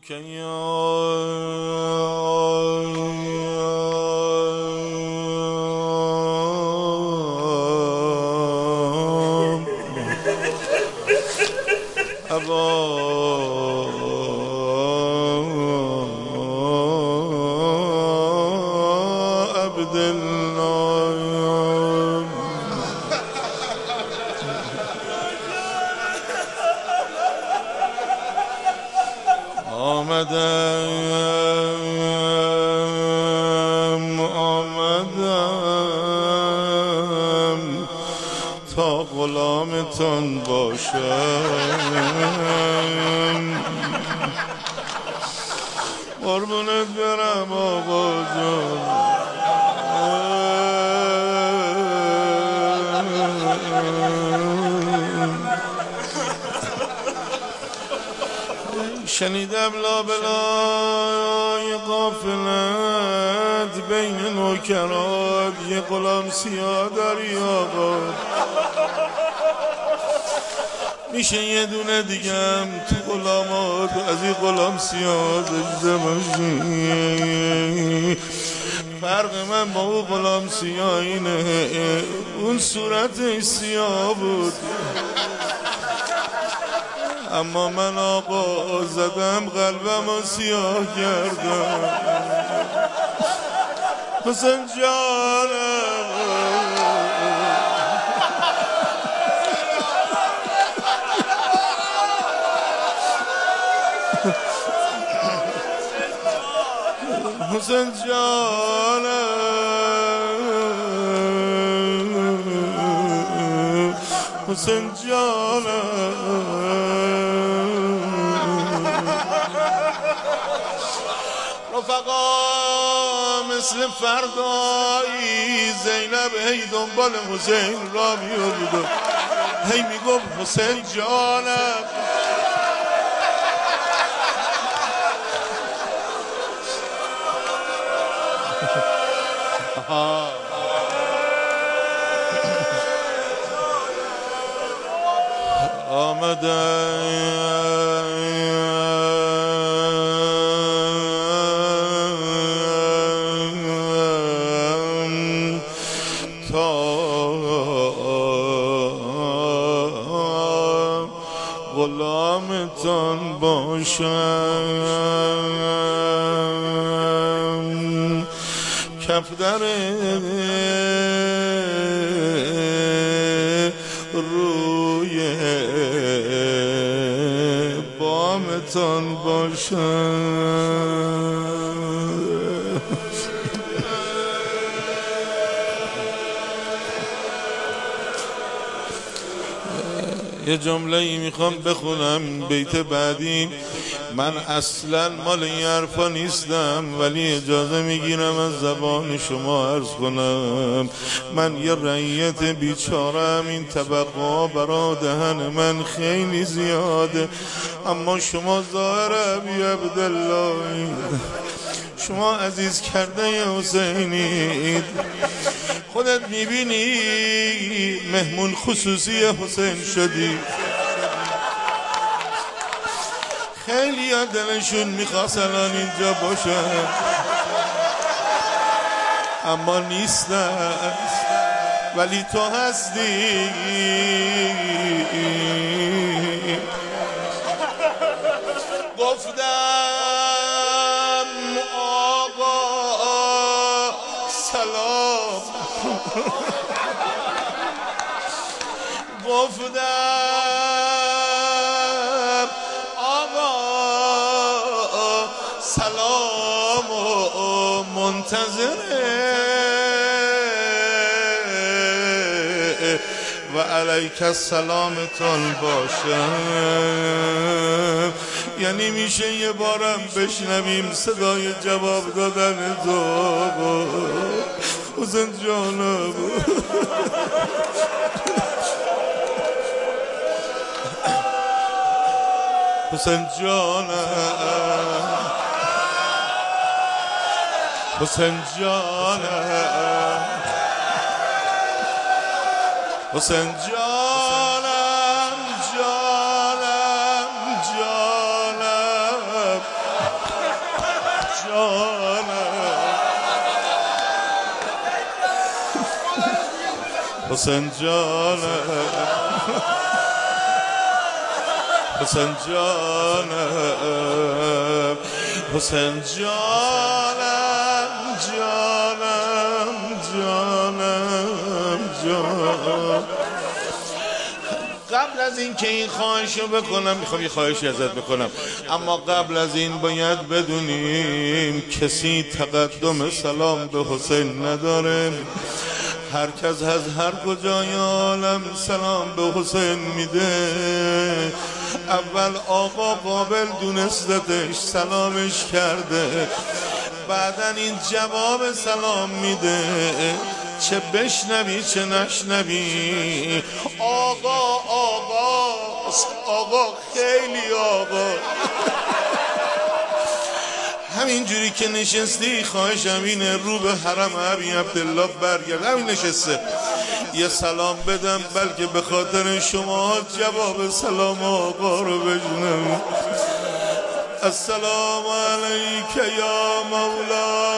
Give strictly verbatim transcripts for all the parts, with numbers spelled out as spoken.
که یام ابا عبدالله آمدم آمدم تا غلامتان باشم قربونت برم آقا جان شنیدم لابلای غافلت بین نوکرات یه غلام سیاه داری آقا میشه یه دونه دیگم تو غلامات از این غلام سیاه داشته باشی فرق من با اون غلام سیاه اینه اون صورتش سیاه بود اما من آقا زدم قلبم و سیاه کردم حسین جانم حسین جانم حسین جانم رفقا مثل فردایی زینب هی دنبال حسین را می‌افتاد هی میگفت حسین جانم آمدم تا غلامتان باشم کفدر روی بامتان باشم یه جمله ای میخوام بخونم بیت بعدی من اصلا مال این حرفا نیستم ولی اجازه میگیرم از زبان شما عرض کنم من یه رعیت بیچارم این طبقه برا دهن من خیلی زیاده اما شما ظاهر ابی عبدالله شما عزیز کرده حسینید خودت میبینی مهمون خصوصی حسین شدی خیلی ها دلشون میخواست الان اینجا باشن اما نیستن ولی تو هستی گفتم آقا سلام گفتم آقا سلام و منتظره و علیک السلامتان باشم یعنی میشه یه بارم بشنویم صدای جواب دادن تو حسین جانم حسین جانم حسین جانم حسین جانم جانم جانم جانم حسین جانم حسین جانم حسین جانم جانم جانم جانم. قبل از این که این خواهشو بکنم میخوام یه خواهشی ازت بکنم، اما قبل از این باید بدونیم کسی تقدم سلام به حسین نداره. هر کس از هر کجای عالم سلام به حسین میده. اول آقا قابل دونستش سلامش کرده، بعدن این جواب سلام میده، چه بشنوی چه نشنوی آقا آقا آقا خیلی آقا. همین جوری که نشستی خواهشم اینه رو به حرم ابی عبدالله برگرد. همین نشسته یه سلام بدم بلکه به خاطر شما جواب سلام آقا رو بجنم. السلام علیک یا مولا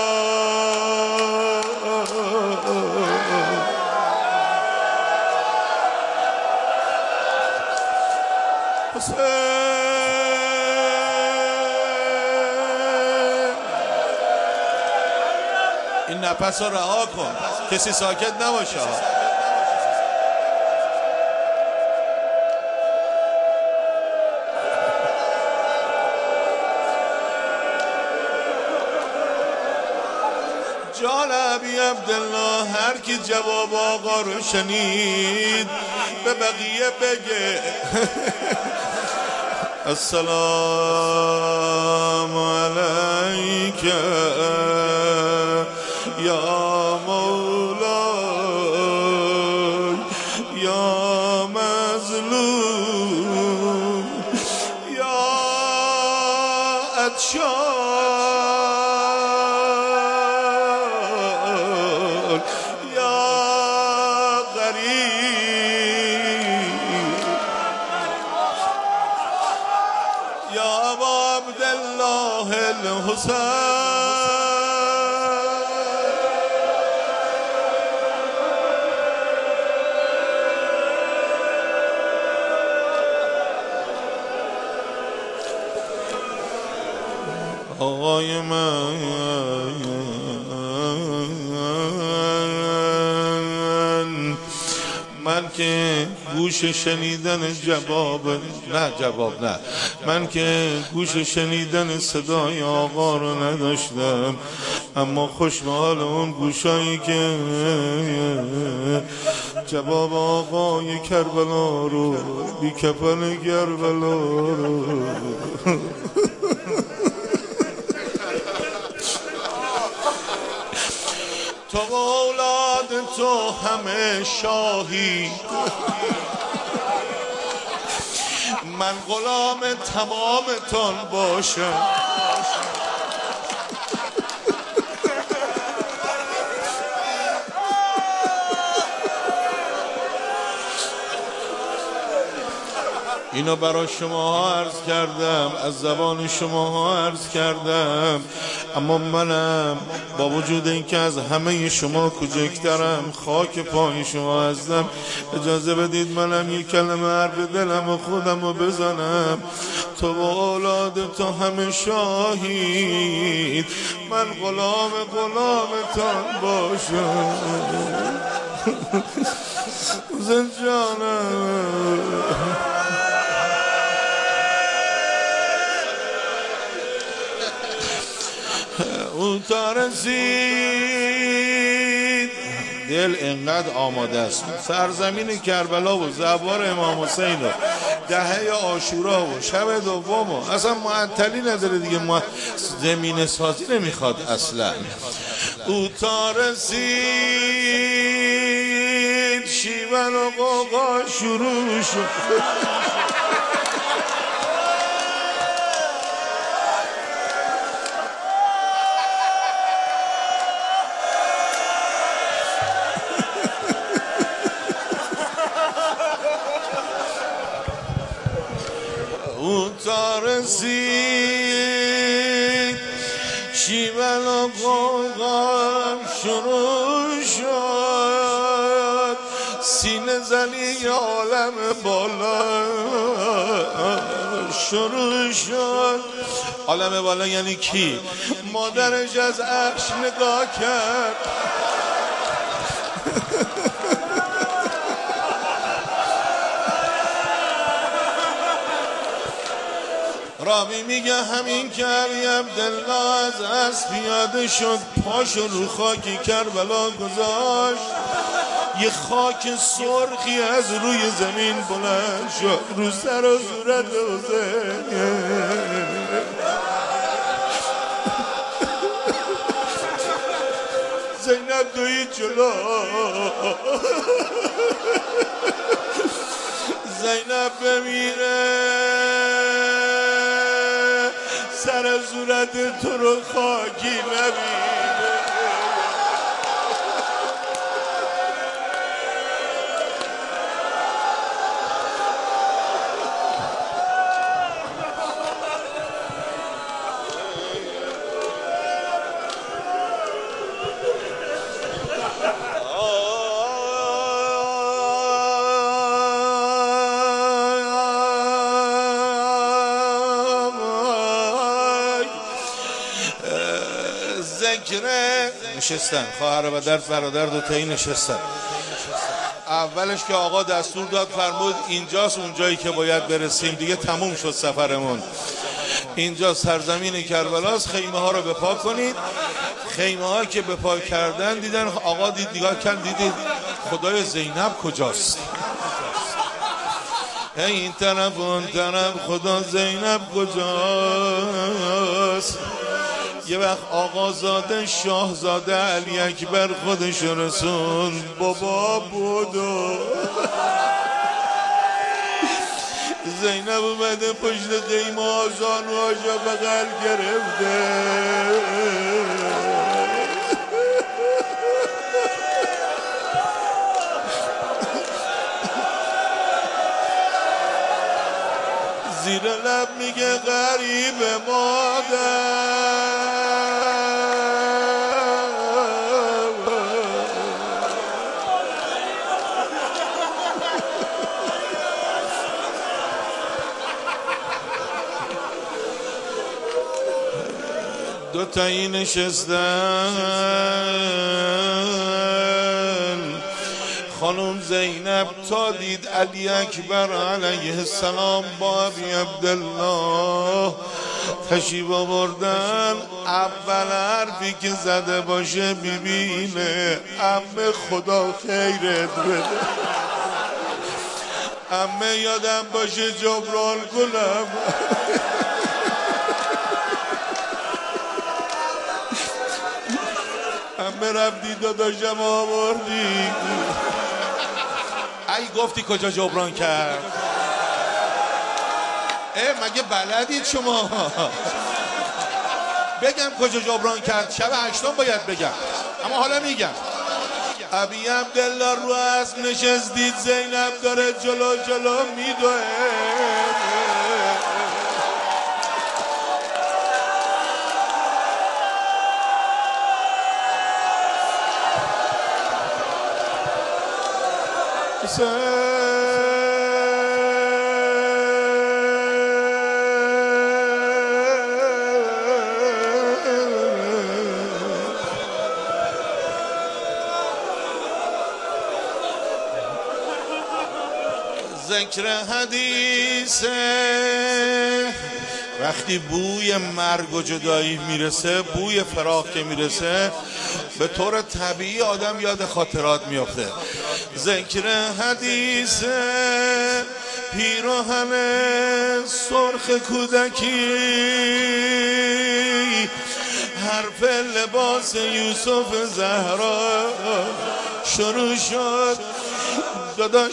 حسین. این نفس رو رها کن، کسی ساکت نباشه. جان ابی عبدالله هر کی جواب آقا رو شنید به بقیه بگه السلام علیک یا مولا یا مظلوم یا عطشان یا غریب یا ابا عبدالله الحسین. آقای من من که گوش شنیدن جواب نه جواب نه من که گوش شنیدن صدای آقا رو نداشتم، اما خوشحال اون گوشایی که جواب آقای کربلا رو بی کفن کربلا رو تو و اولاد تو همه شاهی، من غلام تمامتان باشم. اینو برای شما عرض کردم، از زبان شما عرض کردم، اما منم با وجود اینکه از همه شما کوچکترم، خاک پای شما هستم، اجازه بدید منم یک کلمه حرف دلم و خودم رو بزنم. تو و اولاد تو همه شاهید، من غلام غلامتان باشم. حسین جانم اون تا رسید دل اینقدر آماده است. سرزمین کربلا و زوار امام حسین و دهه عاشورا و شب دوم و اصلا معطلی نداره دیگه، ما زمین سازی نمیخواد اصلا. او تا رسید شیون و قوقا شروع شد. او تا رسید شیون و قوقم شروع شد، سینه زنی عالم بالا شروع شد. عالم بالا یعنی کی؟ مادرش از عرش نگاه کرد، راوی میگه همین که علی عبدالله از اسب پیاده شد، پاشو رو خاکی کربلا گذاشت، یه خاک سرخی از روی زمین بلند شد رو سر و صورت حسین. زینب دوید جلو، زینب بمیره سر صورت تو رو خاکی نبینه. نشستن خواهر و برادر برادر دو تایی نشستن. اولش که آقا دستور داد فرمود اینجاست اونجایی که باید برسیم، دیگه تموم شد سفرمون، اینجا سرزمین کربلاست، خیمه ها رو بپا کنید. خیمه ها که بپا کردن دیدن آقا دید نگاه کرد دیدید خدای زینب کجاست؟ این طرف اون طرف خدا زینب کجاست؟ یه وقت آقازاده شاهزاده علی اکبر خودش رسون، بابا بودو زینب اومده پشت خیمه آزانوهاشو بغل گرفته، زیر لب میگه غریب مادر، دو تایی نشستن. خانم زینب تا دید علی اکبر علیه السلام با ابی عبدالله تشریف آوردن، اول حرفی که زده باشه ببینه عمه خدا خیرت بده، عمه یادم باشه جبران گلم، عمه رفتی داداشم آوردی. ای گفتی کجا جبران کرد؟ اه مگه بلدید شما؟ بگم کجا جبران کرد؟ شب هشتم باید بگم، اما حالا میگم. ابی عبدالله رو اسب نشست، دید زینب داره جلو جلو میدوه، ذکر حدیثه وقتی بوی مرگ و جدایی میرسه، بوی فراق که میرسه، به طور طبیعی آدم یاد خاطرات میافته. ذکر حدیثه پیراهن سرخ کودکی، حرف لباس یوسف زهرا شروع شد. داداش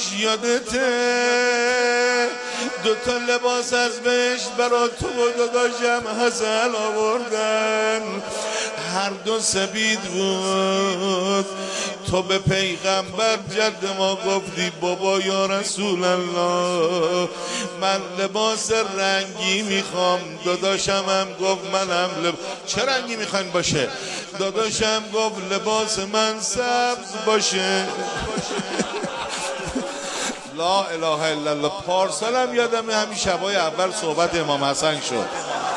یادته دوتا لباس از بهشت برا تو و داداشم حسن آوردن، هر دو سپید بود، تو به پیغمبر جد ما گفتی بابا یا رسول الله من لباس رنگی میخوام. داداشم هم گفت منم لب... چه رنگی میخواین باشه؟ داداشم گفت لباس من سبز باشه. لا اله الا الله. پارسال هم یادم همین شبای اول صحبت امام حسن شد.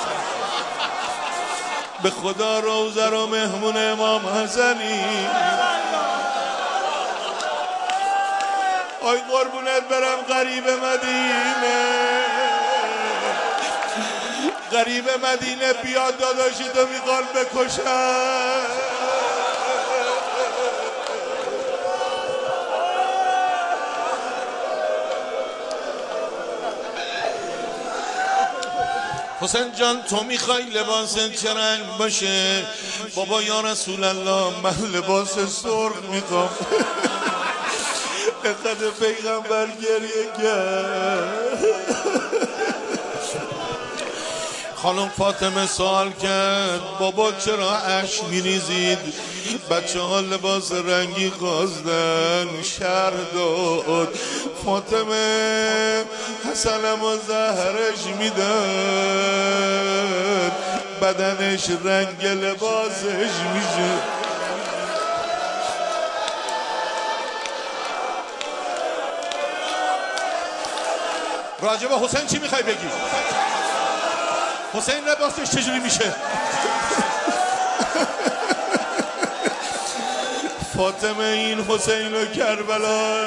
به خدا روزه رو مهمون امام حسنی. آی قربونت برم غریب مدینه، غریب مدینه بیاد داداشی تو میخوان بکشن. حسین جان تو میخوای لباس چه رنگ باشه؟ بابا یا رسول الله من لباس سرخ میخوام. اینقدر پیغمبر گریه کرد. خانم فاطمه سوال کرد بابا چرا اشک میریزید؟ بچه ها لباس رنگی خواستن شهر داد. فاطمه حسنم و زهرش میدن بدنش رنگ لباسش میشه. راجب حسین چی میخوای بگی؟ حسین لباسش چجوری میشه؟ فاطمه این حسین و کربلا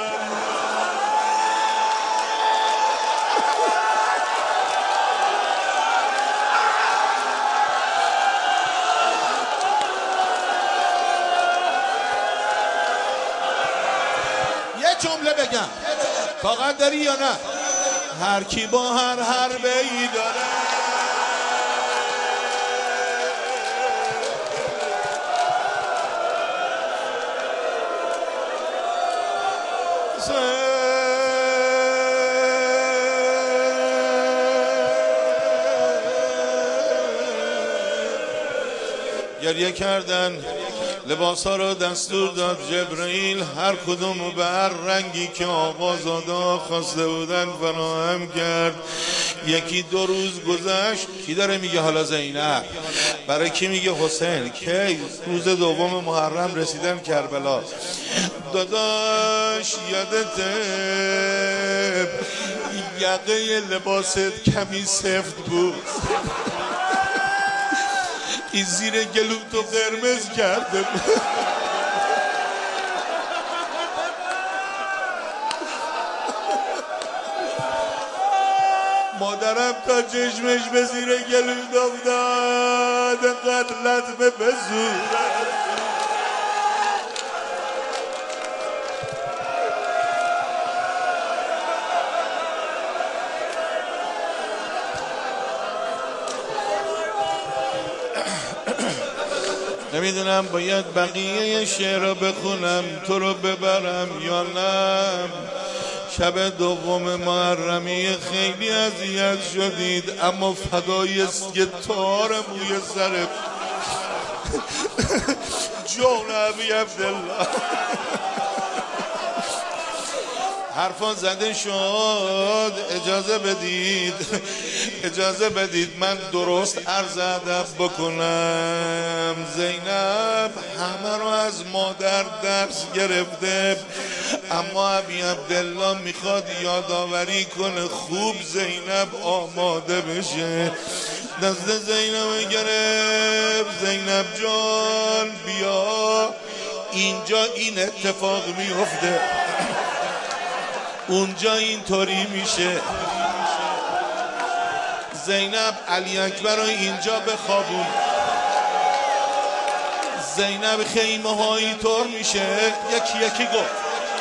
یه جمله بگم فقط داری یا نه؟ هر کی با هر حربه ای داره گریه کردن. لباس ها رو دستور داد جبرئیل هر کدوم به هر رنگی که آقازاده خواسته بودن فراهم کرد. یکی دو روز گذشت. کی داره میگه حالا زینب؟ برای کی میگه حسین؟ کی؟ روز دوم محرم رسیدن کربلا. داداش یادته یقه لباست کمی سفت بود، این زیر گلو تو قرمز کرده بود. مادرم تا چشمش به زیر گلو داد انقدر لطمه به زورت. نمیدونم باید بقیه شعر رو بخونم تو رو ببرم یا نه. شب دوم محرمی خیلی اذیت شدید اما فدای یه تار موی سر جون ابی عبدالله. حرفان زده شد. اجازه بدید اجازه بدید من درست عرض ادب بکنم. زینب همه رو از مادر درس گرفته اما ابی عبدالله میخواد یادآوری کنه خوب زینب آماده بشه. دست زینب گرفت. زینب جان بیا اینجا این اتفاق میفته اونجا اینطوری میشه. زینب علی اکبر رو اینجا بخوابون. زینب خیمه ها اینطور میشه. یکی یکی گفت.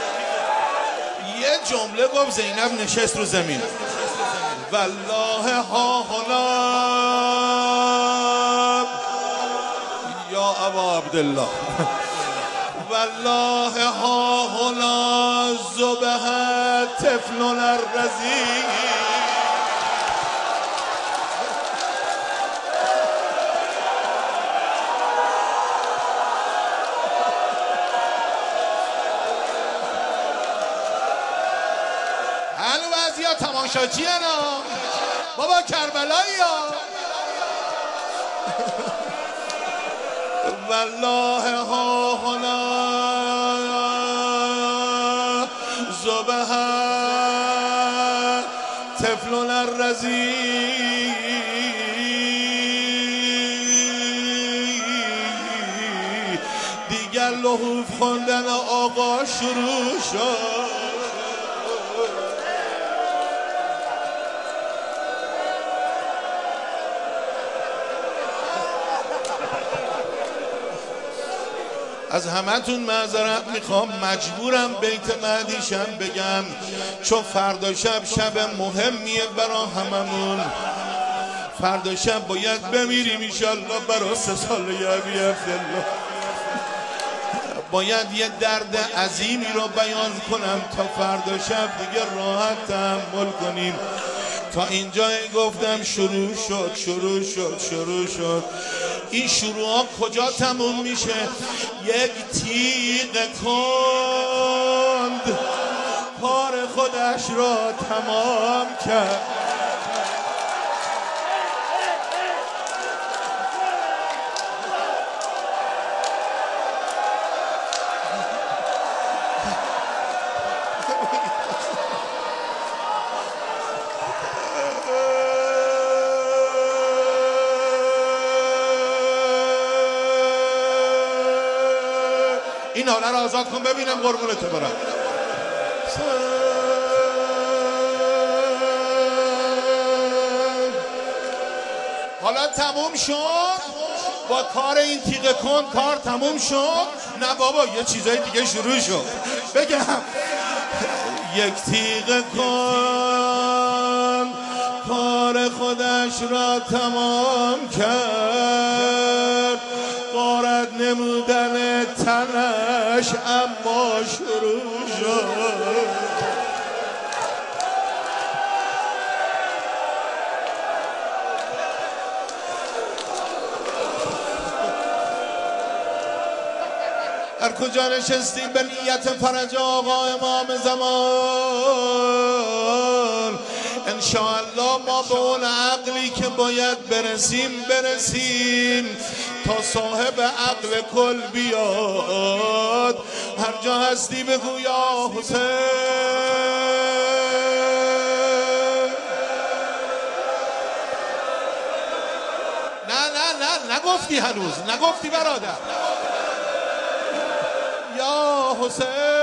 یه جمله گفت زینب نشست رو زمین. والله ها هنا یا ابا عبدالله والله ها هنا ذبح طفل الرضیع. قشاچی انا بابا کربلایی ها والله ها هنا زبه طفل الرضیع دیگر لحوف خوندن آقا شروع شد. از همتون معذرت میخوام، مجبورم بیت مهدیشم بگم چون فردا شب شب مهمیه برا هممون. فردا شب باید بمیریم انشالله برا سه سال یبی عبدالله. باید یه درد عظیمی رو بیان کنم تا فردا شب دیگه راحت تحمل کنیم. تا اینجا گفتم شروع شد شروع شد شروع شد. این شروع ها کجا تموم میشه؟ یک تیغ کند کار خودش را تمام کرد. این حاله را آزاد کن ببینم قربونت برم. حالا تموم شد با کار این تیغ کن، کار تموم شد. نه بابا یه چیزای دیگه شروع شد. بگم یک تیغ کن کار خودش را تمام کرد. غارت نمودن تنش اما شروع شد. هر کجا نشستیم به نیت فرج آقا امام زمان انشاءالله ما به اون عقلی که باید برسیم برسیم تا صاحب عقل کل بیاد. هر جا هستی بگو یا حسین. نه نه نه نگفتی هنوز، نگفتی برادر. یا حسین